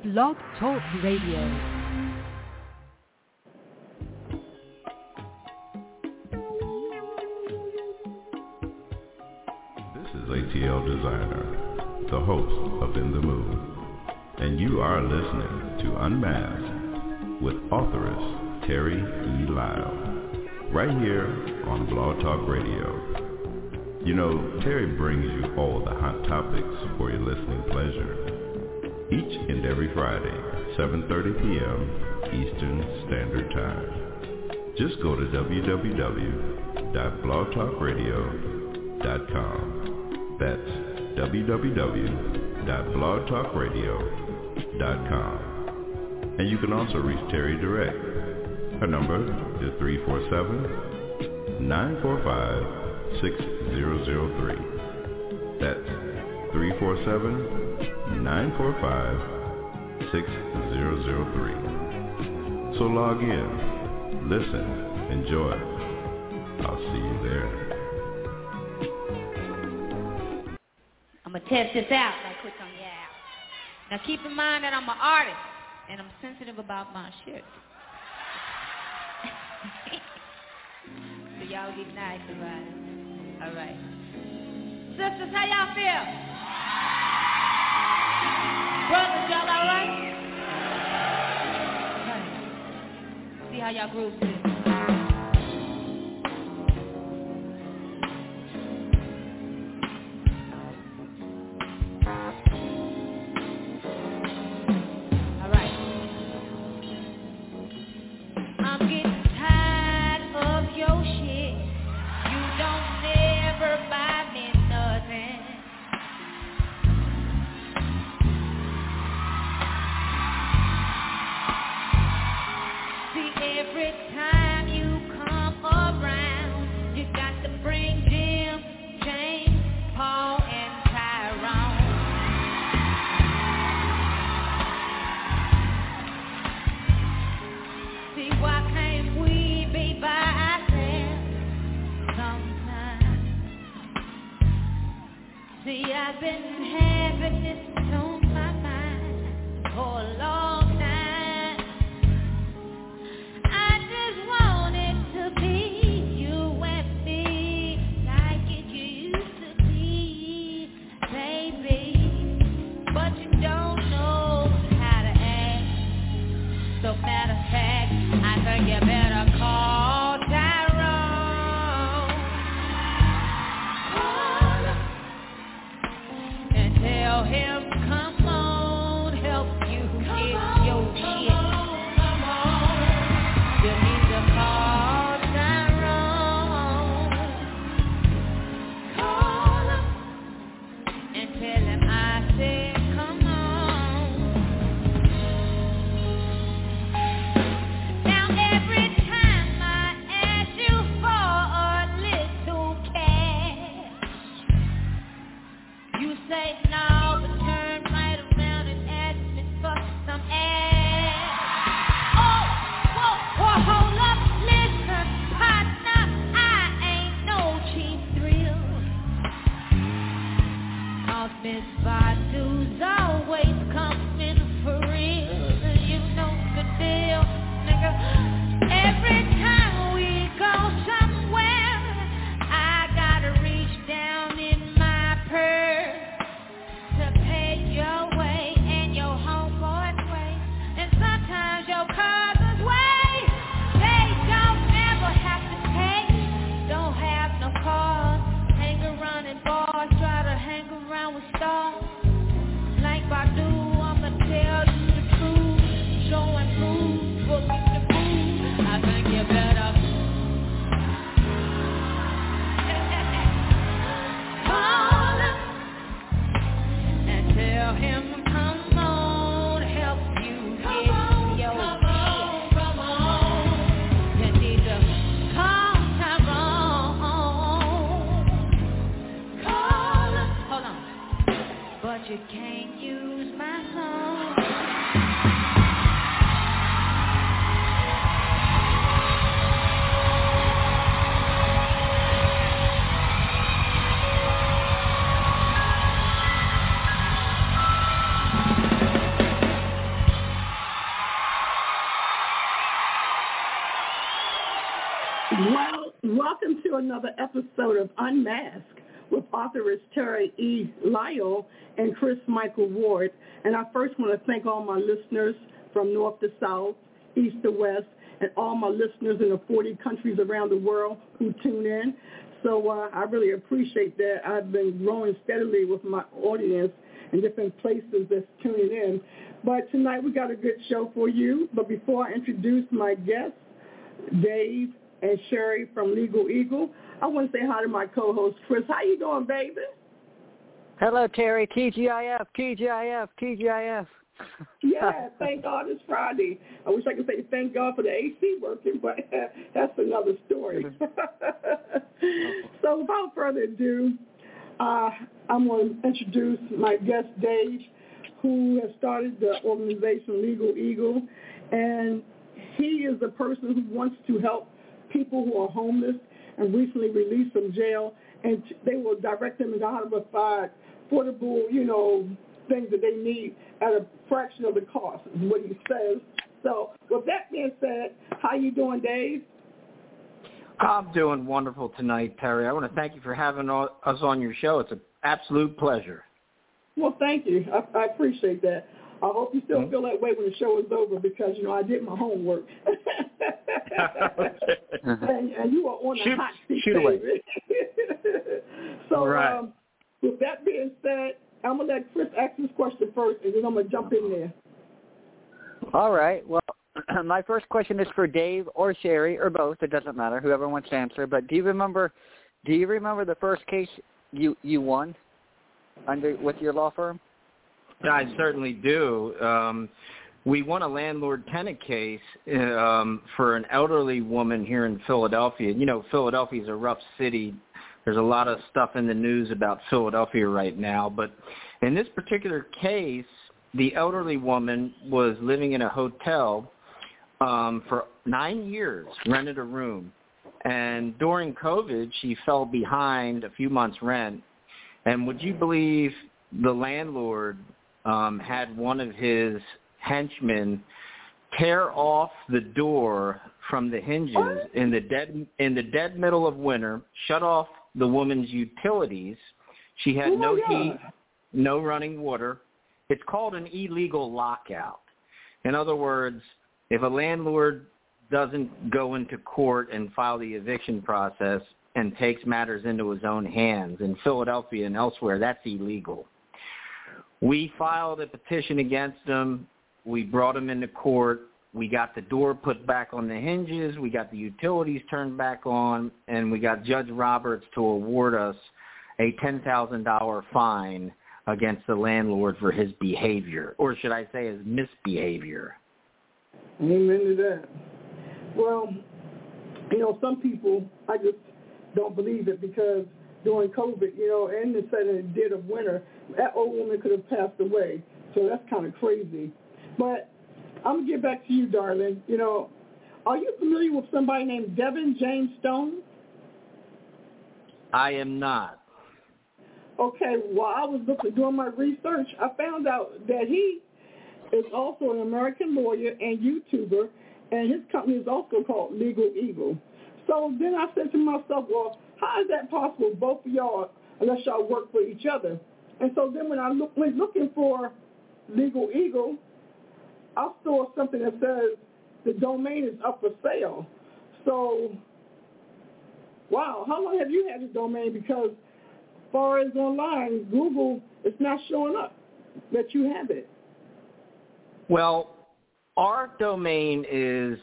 Blog Talk Radio. ATL Designer, the host of In the Mood, and you are listening to Unmasked with authoress Terry E. Lyle, right here on Blog Talk Radio. You know, Terry brings you all the hot topics for your listening pleasure, each and every Friday, 7:30 p.m. Eastern Standard Time. Just go to www.blogtalkradio.com. That's www.blogtalkradio.com. And you can also reach Terry direct. Her number is 347-945-6003. That's 347-945-6003. So log in, listen, enjoy. I'll see you there. I'm going to test this out right quick on your out. Now keep in mind that I'm an artist, and I'm sensitive about my shit. So y'all get nice about it. All right. Sisters, how y'all feel? Brothers, y'all all right? See how y'all groove to this. You can't use my Welcome to another episode of Unmasked with authoress Terry E. Lyle and Chris Michael Ward. And I first want to thank all my listeners from north to south, east to west, and all my listeners in the 40 countries around the world who tune in. So I really appreciate that. I've been growing steadily with my audience in different places that's tuning in. But tonight we got a good show for you. But before I introduce my guests, Dave and Sherry from Legal Eagle, I want to say hi to my co-host, Chris. How you doing, baby? Hello, Terry. TGIF, TGIF, TGIF. Yeah, thank God it's Friday. I wish I could say thank God for the AC working, but that's another story. So without further ado, I'm going to introduce my guest, Dave, who has started the organization Legal Eagle, and he is a person who wants to help people who are homeless and recently released from jail, and they will direct them into how to provide affordable, things that they need at a fraction of the cost, is what he says. So with that being said, how you doing, Dave? I'm doing wonderful tonight, Terry. I want to thank you for having us on your show. It's an absolute pleasure. Well, thank you. I appreciate that. I hope you still feel that way when the show is over because, I did my homework. and you are on the hot seat, baby. So right. With that being said, I'm going to let Chris ask this question first, and then I'm going to jump in there. All right. Well, my first question is for Dave or Sherry or both. It doesn't matter, whoever wants to answer. But do you remember the first case you won with your law firm? I certainly do. We won a landlord-tenant case for an elderly woman here in Philadelphia. Philadelphia is a rough city. There's a lot of stuff in the news about Philadelphia right now. But in this particular case, the elderly woman was living in a hotel for 9 years, rented a room. And during COVID, she fell behind a few months' rent. And would you believe the landlord had one of his henchmen tear off the door from the hinges in the dead middle of winter, shut off the woman's utilities. She had no heat, no running water. It's called an illegal lockout. In other words, if a landlord doesn't go into court and file the eviction process and takes matters into his own hands in Philadelphia and elsewhere, that's illegal. We filed a petition against him. We brought him into court. We got the door put back on the hinges. We got the utilities turned back on, and we got Judge Roberts to award us a $10,000 fine against the landlord for his behavior, or should I say his misbehavior. Amen to that. Well, some people, I just don't believe it because during COVID, and the sudden dead of winter, that old woman could have passed away. So that's kind of crazy. But I'm going to get back to you, darling. Are you familiar with somebody named Devin James Stone? I am not. Okay, while I was doing my research, I found out that he is also an American lawyer and YouTuber, and his company is also called Legal Eagle. So then I said to myself, well, how is that possible, both of y'all, unless y'all work for each other? And so then when I went looking for Legal Eagle, I saw something that says the domain is up for sale. So, wow, how long have you had the domain? Because as far as online, Google, it's not showing up that you have it. Well, our domain is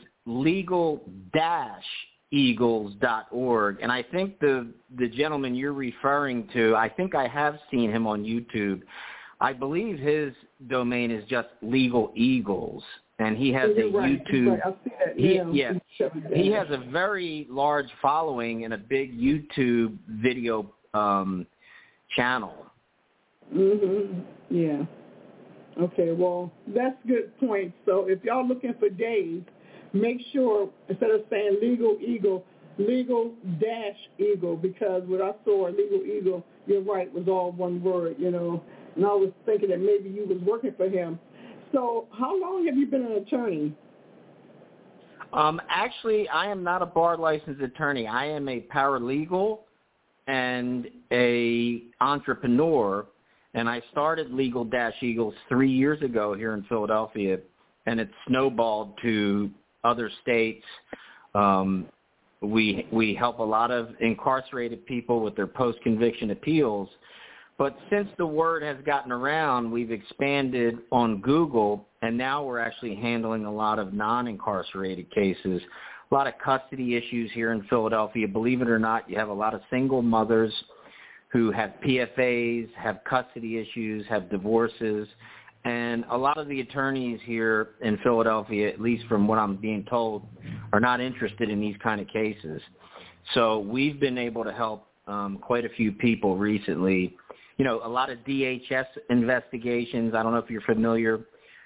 legal-eagles.org, and I think the gentleman you're referring to, I think I have seen him on YouTube. I believe his domain is just Legal Eagles, and he has a YouTube. Right. He has a very large following and a big YouTube video channel. Yeah. Okay. Well, that's a good point. So if y'all looking for Dave, make sure instead of saying Legal Eagle, Legal-Eagle, because what I saw Legal Eagle, you're right, was all one word, And I was thinking that maybe you was working for him. So how long have you been an attorney? Actually, I am not a bar licensed attorney. I am a paralegal and a entrepreneur, and I started Legal-Eagles 3 years ago here in Philadelphia, and it snowballed to other states. We help a lot of incarcerated people with their post-conviction appeals. But since the word has gotten around, we've expanded on Google, and now we're actually handling a lot of non-incarcerated cases, a lot of custody issues here in Philadelphia. Believe it or not, you have a lot of single mothers who have PFAs, have custody issues, have divorces, and a lot of the attorneys here in Philadelphia, at least from what I'm being told, are not interested in these kind of cases. So we've been able to help quite a few people recently. You know, a lot of DHS investigations. I don't know if you're familiar.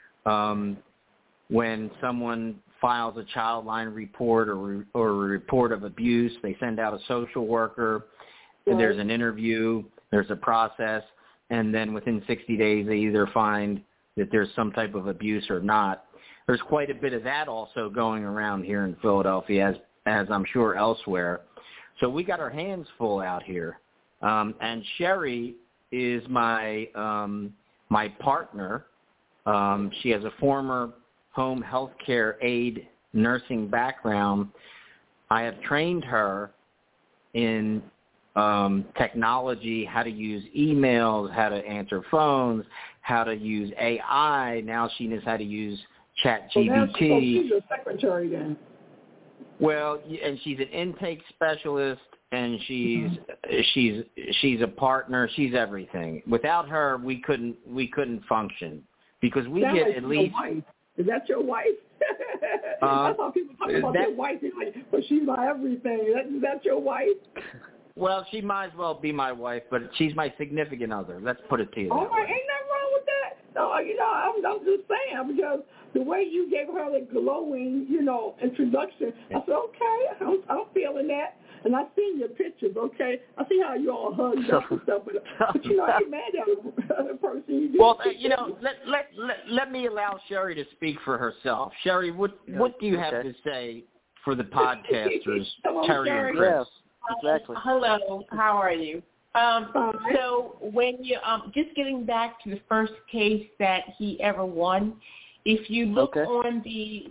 When someone files a child line report or a report of abuse, they send out a social worker, and there's an interview, there's a process, and then within 60 days they either find that there's some type of abuse or not. There's quite a bit of that also going around here in Philadelphia, as I'm sure elsewhere. So we got our hands full out here. And Sherry is my my partner. She has a former home health care aide nursing background. I have trained her in technology, how to use emails, how to answer phones, how to use AI. Now she knows how to use ChatGPT. So she's a secretary then. Well, and she's an intake specialist, and she's a partner. She's everything. Without her, we couldn't function because we Sounds get like at least. Wife. Is that your wife? That's how people talk about their wife. Like, but she's my everything. Is that your wife? Well, she might as well be my wife, but she's my significant other. Let's put it to you. All right, ain't nothing wrong with that. No, you know, I'm just saying because the way you gave her the glowing, you know, introduction, I said, okay, I'm feeling that. And I seen your pictures, okay? I see how you all hugged up and stuff, but you know, I ain't mad at the person. You well, you know, let me allow Sherry to speak for herself. Sherry, what do you have to say for the podcasters, Terry and Chris? Yes, exactly. Hello, how are you? So when you just getting back to the first case that he ever won, if you look on the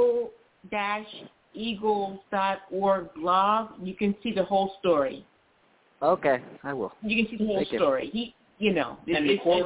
legal-eagles.org blog, you can see the whole story. Okay, I will. You can see the whole story. He, you know, and the court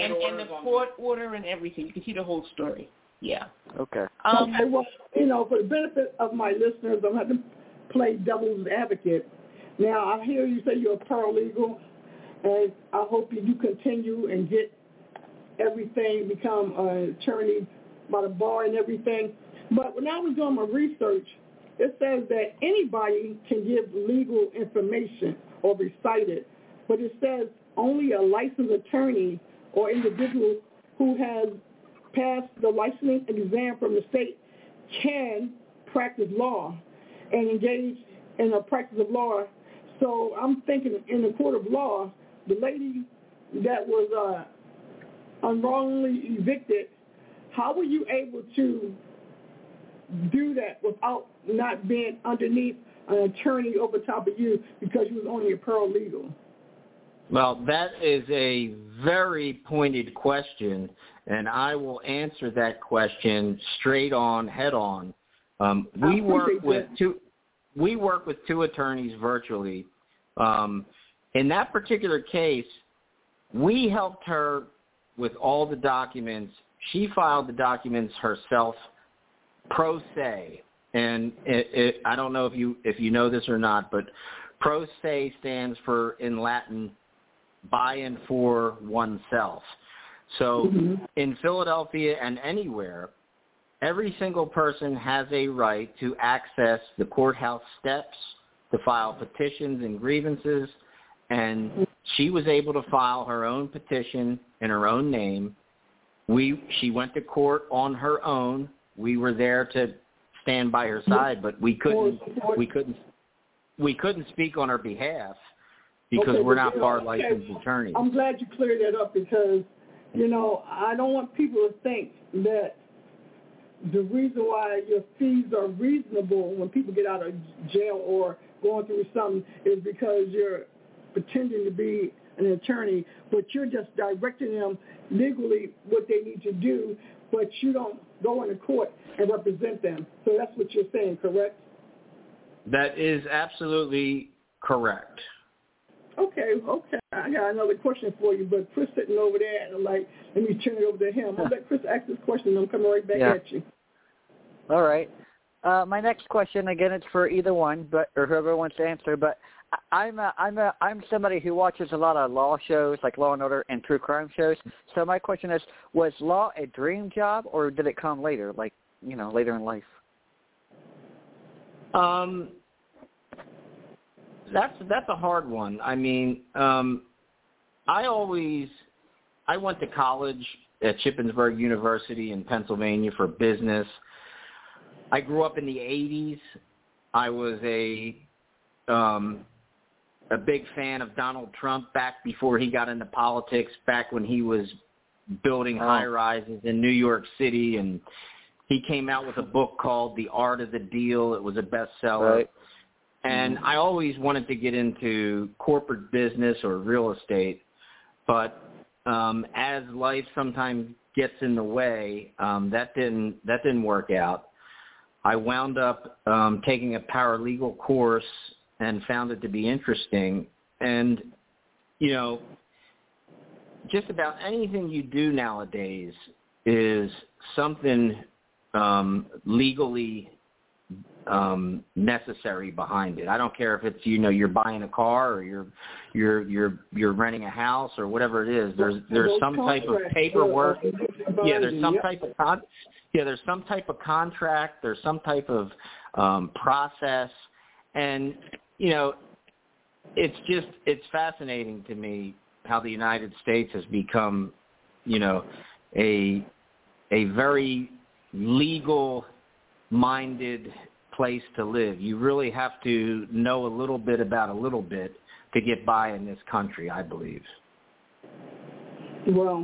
order and everything. You can see the whole story. Yeah. Okay. Okay. Well, you know, for the benefit of my listeners, I'm going to play devil's advocate. Now, I hear you say you're a paralegal, and I hope you do continue and get everything, become an attorney by the bar and everything. But when I was doing my research, it says that anybody can give legal information or recite it, but it says only a licensed attorney or individual who has passed the licensing exam from the state can practice law and engage in a practice of law. So I'm thinking in the court of law, the lady that was unwrongly evicted, how were you able to do that without not being underneath an attorney over top of you because you was only a paralegal? Well, that is a very pointed question, and I will answer that question straight on, head on. We work with two attorneys virtually. In that particular case, we helped her with all the documents. She filed the documents herself, pro se, and I don't know if you know this or not, but pro se stands for, in Latin, by and for oneself. So in Philadelphia and anywhere, every single person has a right to access the courthouse steps, to file petitions and grievances, and she was able to file her own petition in her own name. She went to court on her own. We were there to stand by her side, but we couldn't speak on her behalf because we're not bar licensed attorneys. I'm glad you cleared that up because, you know, I don't want people to think that the reason why your fees are reasonable when people get out of jail or going through something is because you're pretending to be an attorney, but you're just directing them legally what they need to do, but you don't go into court and represent them. So that's what you're saying, correct? That is absolutely correct. Okay. I got another question for you, but Chris sitting over there, and let me turn it over to him. I'll let Chris ask this question, and I'm coming right back at you. All right. My next question, again, it's for either one, or whoever wants to answer. But I'm somebody who watches a lot of law shows, like Law and Order and true crime shows. So my question is, was law a dream job, or did it come later, like later in life? That's a hard one. I mean, I went to college at Shippensburg University in Pennsylvania for business. I grew up in the 80s. I was a big fan of Donald Trump back before he got into politics, back when he was building high-rises in New York City, and he came out with a book called The Art of the Deal. It was a bestseller. Right. And I always wanted to get into corporate business or real estate, but as life sometimes gets in the way, that didn't work out. I wound up taking a paralegal course and found it to be interesting. And, just about anything you do nowadays is something legally necessary behind it. I don't care if it's you're buying a car or you're renting a house or whatever it is. There's some type of paperwork. There's some type of there's some type of contract. There's some type of process, and it's fascinating to me how the United States has become a very legal minded place to live. You really have to know a little bit about a little bit to get by in this country, I believe. Well,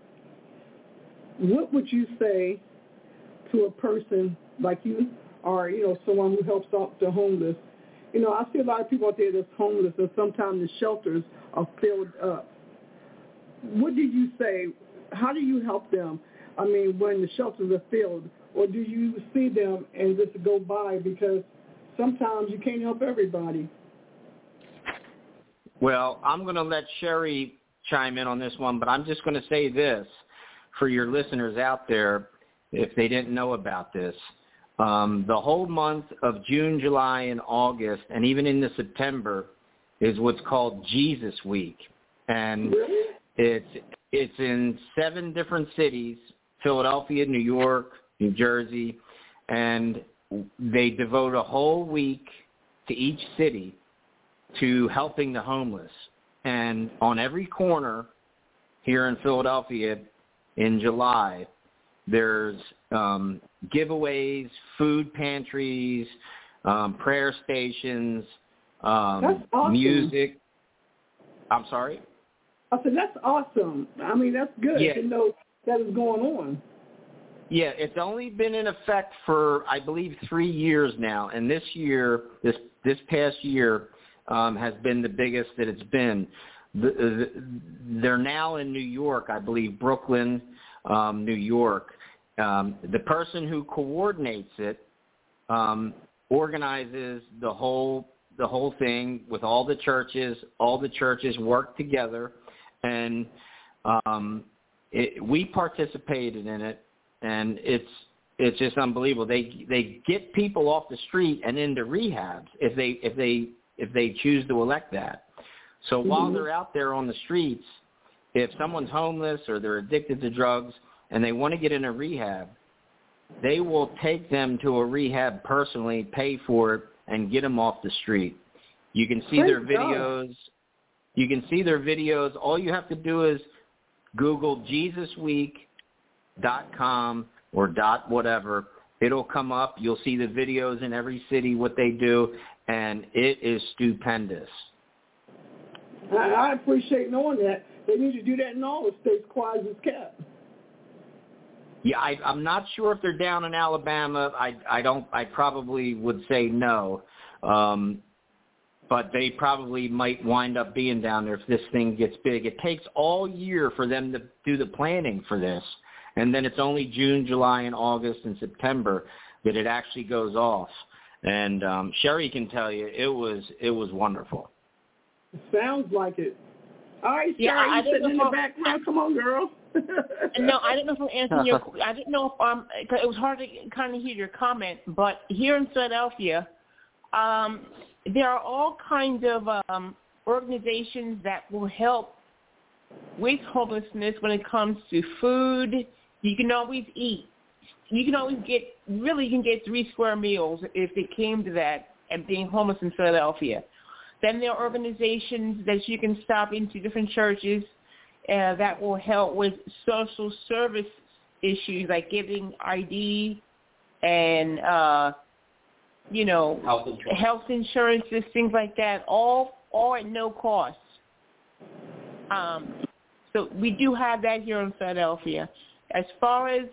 what would you say to a person like you or, someone who helps out the homeless? I see a lot of people out there that's homeless, and sometimes the shelters are filled up. What do you say? How do you help them? I mean, when the shelters are filled, or do you see them and just go by, because sometimes you can't help everybody? Well, I'm going to let Sherry chime in on this one, but I'm just going to say this for your listeners out there, if they didn't know about this. The whole month of June, July, and August, and even into September, is what's called Jesus Week. And it's in 7 different cities: Philadelphia, New York, New Jersey, and they devote a whole week to each city to helping the homeless. And on every corner here in Philadelphia in July, there's giveaways, food pantries, prayer stations, awesome. Music. I'm sorry? I said, that's awesome. I mean, that's good to know that is going on. Yeah, it's only been in effect for, I believe, 3 years now. And this year, this past year, has been the biggest that it's been. They're now in New York, I believe, Brooklyn, New York. The person who coordinates it organizes the whole thing with all the churches. All the churches work together, and we participated in it, and it's just unbelievable. They get people off the street and into rehabs if they choose to elect that. So while they're out there on the streets, if someone's homeless or they're addicted to drugs and they want to get in a rehab, they will take them to a rehab personally, pay for it, and get them off the street. You can see their videos. You can see their videos. All you have to do is Google JesusWeek.com or .whatever. It'll come up. You'll see the videos in every city, what they do, and it is stupendous. I appreciate knowing that. They need to do that in all the states, quiet as kept. Yeah, I'm not sure if they're down in Alabama. I probably would say no. But they probably might wind up being down there if this thing gets big. It takes all year for them to do the planning for this, and then it's only June, July, and August and September that it actually goes off. And Sherry can tell you it was wonderful. Sounds like it. All right, Sherry, yeah, you sitting in the background. Come on, girl. No, I didn't know if I'm answering your. I didn't know if cause it was hard to kind of hear your comment. But here in Philadelphia, there are all kinds of organizations that will help with homelessness when it comes to food. You can always eat. You can always get. Really, you can get 3 square meals if it came to that. And being homeless in Philadelphia. Then there are organizations that you can stop into, different churches that will help with social service issues like giving ID and, health insurances, things like that, all at no cost. So we do have that here in Philadelphia. As far as,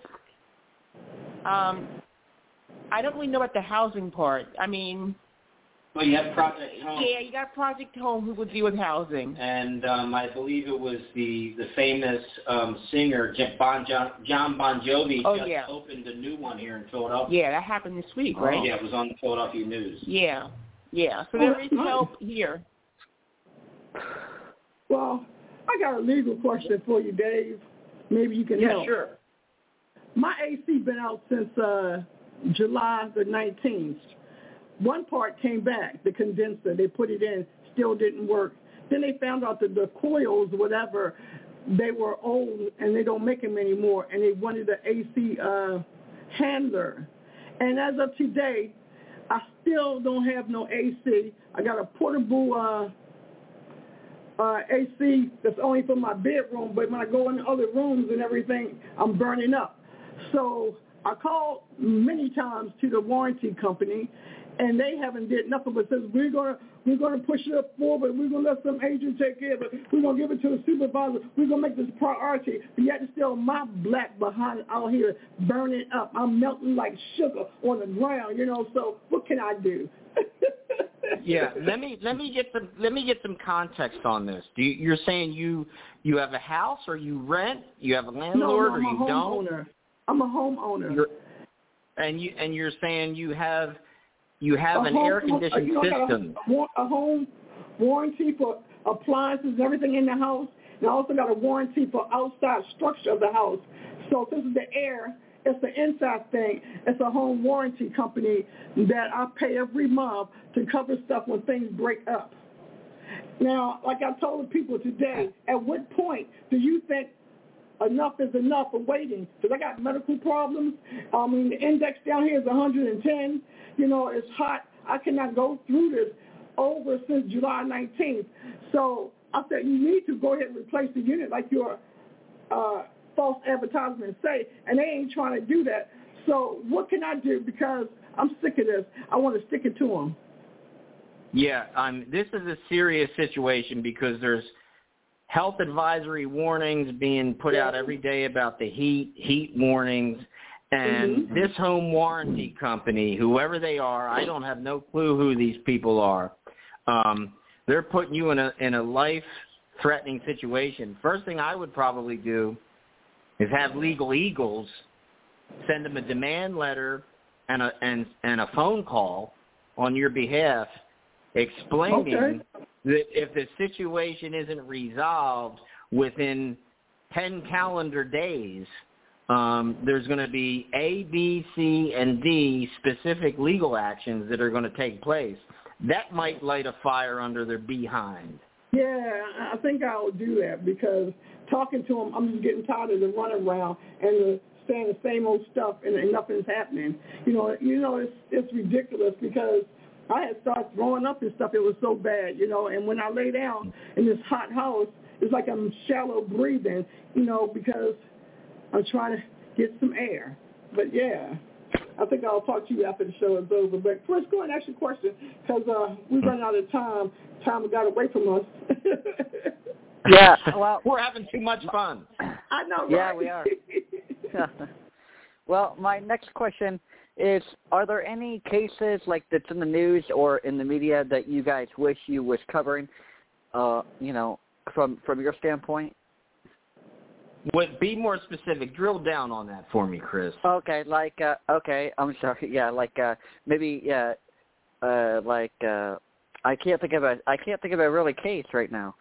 I don't really know about the housing part. I mean, well, you have Project Home. Yeah, you got Project Home who would deal with housing. And I believe it was the famous singer John Bon Jovi opened a new one here in Philadelphia. Yeah, that happened this week, right? Yeah, it was on the Philadelphia News. Yeah. So there is help here. Well, I got a legal question for you, Dave. Maybe you can help. Yeah, sure. My AC been out since July the 19th. One part came back, the condenser. They put it in, still didn't work. Then they found out that the coils, whatever, they were old and they don't make them anymore, and they wanted an AC handler. And as of today, I still don't have no AC. I got a portable AC that's only for my bedroom, but when I go in other rooms and everything, I'm burning up. So I called many times to the warranty company, and they haven't did nothing but says we're gonna push it up forward. We're gonna let some agent take care of it. We're gonna give it to the supervisor. We're gonna make this priority. But yet still my black behind out here burning up. I'm melting like sugar on the ground. So what can I do? Yeah, let me get some context on this. You're saying you have a house or you rent? You have a landlord or you don't? I'm a homeowner. And you're saying you have an air-conditioned system. A home warranty for appliances and everything in the house. And I also got a warranty for outside structure of the house. So this is the air. It's the inside thing. It's a home warranty company that I pay every month to cover stuff when things break up. Now, like I told the people today, at what point do you think enough is enough of waiting? Because I got medical problems. The index down here is 110. It's hot. I cannot go through this over since July 19th. So I said, you need to go ahead and replace the unit like your false advertisements say, and they ain't trying to do that. So what can I do? Because I'm sick of this. I want to stick it to them. Yeah, this is a serious situation because there's health advisory warnings being put out every day about the heat warnings. And this home warranty company, whoever they are, I don't have no clue who these people are. They're putting you in a life-threatening situation. First thing I would probably do is have Legal Eagles send them a demand letter and a phone call on your behalf explaining that if the situation isn't resolved within 10 calendar days, there's going to be A, B, C, and D specific legal actions that are going to take place. That might light a fire under their behind. Yeah, I think I'll do that because talking to them, I'm just getting tired of the runaround and saying the same old stuff and nothing's happening. It's ridiculous because I had started throwing up and stuff. It was so bad, and when I lay down in this hot house, it's like I'm shallow breathing, because I'm trying to get some air. But, yeah, I think I'll talk to you after the show is over. But first, go and ask your question because we run out of time. Time got away from us. Yeah, well, we're having too much fun. I know, right? Yeah, we are. Well, my next question is, are there any cases like that's in the news or in the media that you guys wish you was covering, from your standpoint? Be more specific. Drill down on that for me, Chris. Okay, I'm sorry. Yeah, I can't think of a really case right now.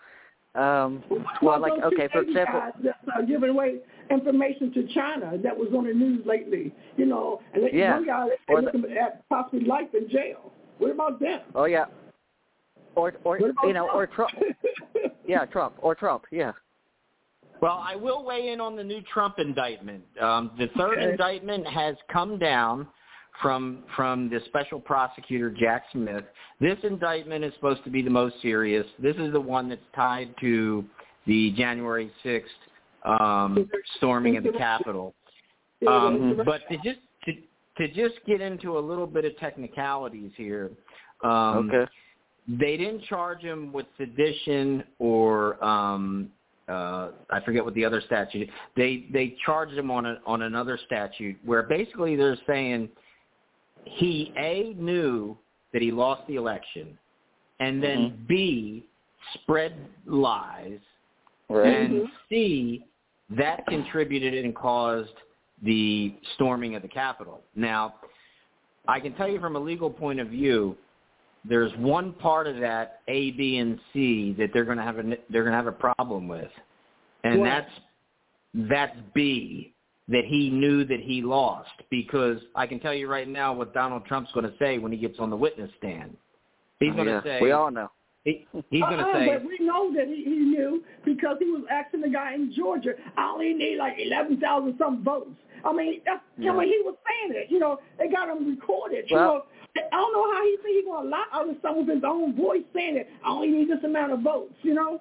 For example, that's giving away information to China that was on the news lately, and one guy looking at possibly life in jail. What about them? Oh yeah, or Trump. Yeah, Trump. Yeah. Well, I will weigh in on the new Trump indictment. The third indictment has come down from the special prosecutor, Jack Smith. This indictment is supposed to be the most serious. This is the one that's tied to the January 6th storming of the Capitol. But to just get into a little bit of technicalities here, they didn't charge him with sedition or I forget what the other statute. They charged him on another statute where basically they're saying he knew that he lost the election, and then B, spread lies, and C, that contributed and caused the storming of the Capitol. Now, I can tell you from a legal point of view, there's one part of that A, B, and C that they're going to have a problem with, and that's B, that he knew that he lost, because I can tell you right now what Donald Trump's going to say when he gets on the witness stand. He's going to say, we all know. He's going to say, but we know that he knew because he was asking the guy in Georgia, I only need like 11,000 some votes. I mean, he was saying it. They got him recorded. Well, I don't know how he think he's going to lie out of some of his own voice saying it. I only need this amount of votes.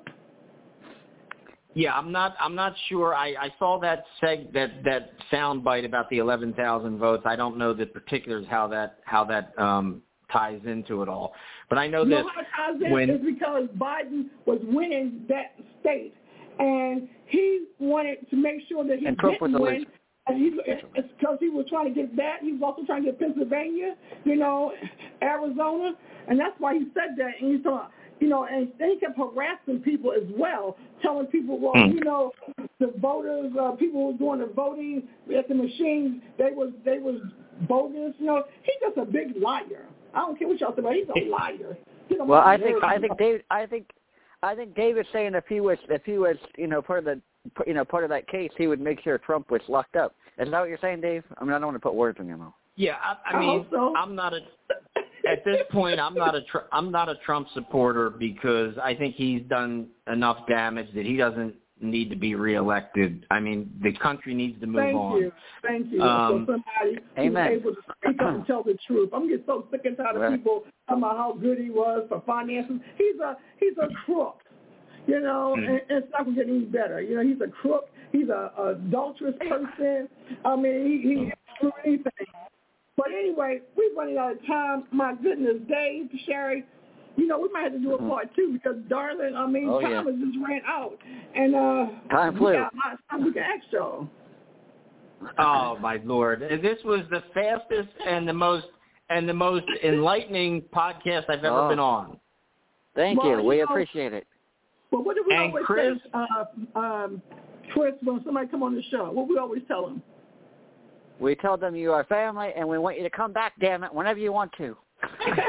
Yeah, I'm not sure. I saw that sound bite about the 11,000 votes. I don't know the particulars how that ties into it all. But I know that how it ties in is because Biden was winning that state, and he wanted to make sure that he didn't win. And it's because he was trying to get that. He was also trying to get Pennsylvania, Arizona, and that's why he said that. And he's talking. And they kept harassing people as well, telling people, the voters, people who were doing the voting at the machines, they was bogus. He's just a big liar. I don't care what y'all say, but he's a liar. Well, I think Dave is saying if he was part of that case, he would make sure Trump was locked up. Is that what you're saying, Dave? I mean, I don't want to put words in your mouth. Yeah, I mean, so. At this point, I'm not a Trump supporter because I think he's done enough damage that he doesn't need to be reelected. I mean, the country needs to move on. Thank you. So somebody who's able to speak up and tell the truth. I'm getting so sick and tired of people talking about how good he was for finances. He's a crook, and it's not going to get any better. He's a crook. He's an adulterous person. I mean, he can't do anything. But anyway, we're running out of time. My goodness, Dave, Sherry, we might have to do a part 2 because, darling, time has just ran out. And time flew. We got a lot of time we can ask y'all. Oh, my Lord. This was the fastest and the most enlightening podcast I've ever been on. Thank you. We appreciate it. Well, what do we always say, Chris, when somebody come on the show? What we always tell them? We tell them you are family, and we want you to come back, damn it, whenever you want to. That's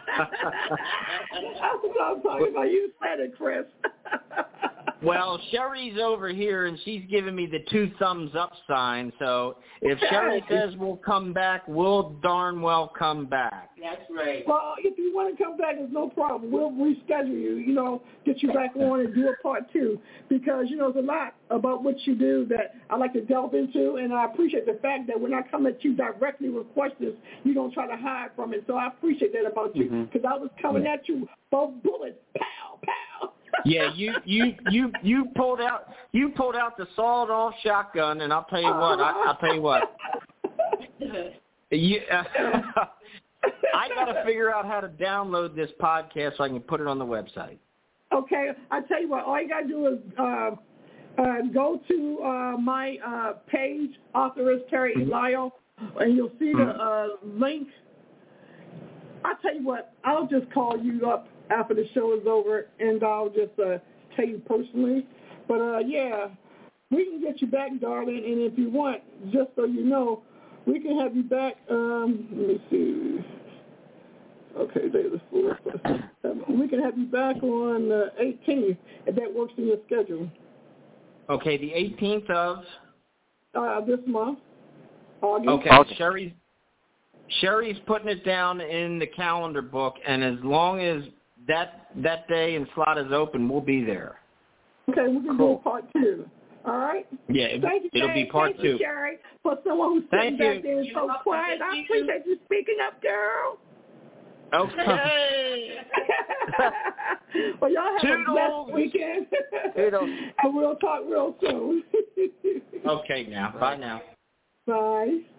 what I'm talking about. You said it, Chris. Well, Sherry's over here, and she's giving me the 2 thumbs up sign. So if Sherry says we'll come back, we'll darn well come back. That's right. Well, if you want to come back, there's no problem. We'll reschedule you, get you back on and do a part 2 because, there's a lot about what you do that I like to delve into, and I appreciate the fact that when I come at you directly with questions, you don't try to hide from it. So I appreciate that about you because I was coming at you both bullets, pow, pow. Yeah, you pulled out the sawed-off shotgun, and I'll tell you what. I got to figure out how to download this podcast so I can put it on the website. Okay, I tell you what. All you got to do is Go to my page, authoress Terry Lyle, and you'll see the link. I'll tell you what, I'll just call you up after the show is over, and I'll just tell you personally. But, yeah, we can get you back, darling, and if you want, just so you know, we can have you back, let me see. Okay, day the 4th. We can have you back on the 18th, if that works in your schedule. Okay, the 18th of? This month. August. Okay, Sherry's putting it down in the calendar book, and as long as that day and slot is open, we'll be there. Okay, we can do a part 2. All right? Yeah, it'll be part 2. Thank you, Sherry, for someone who's sitting back there and so quiet. I appreciate you speaking up, girl. Okay. Well, y'all have a blessed weekend. And we'll talk real soon. Okay, now. Bye now. Bye.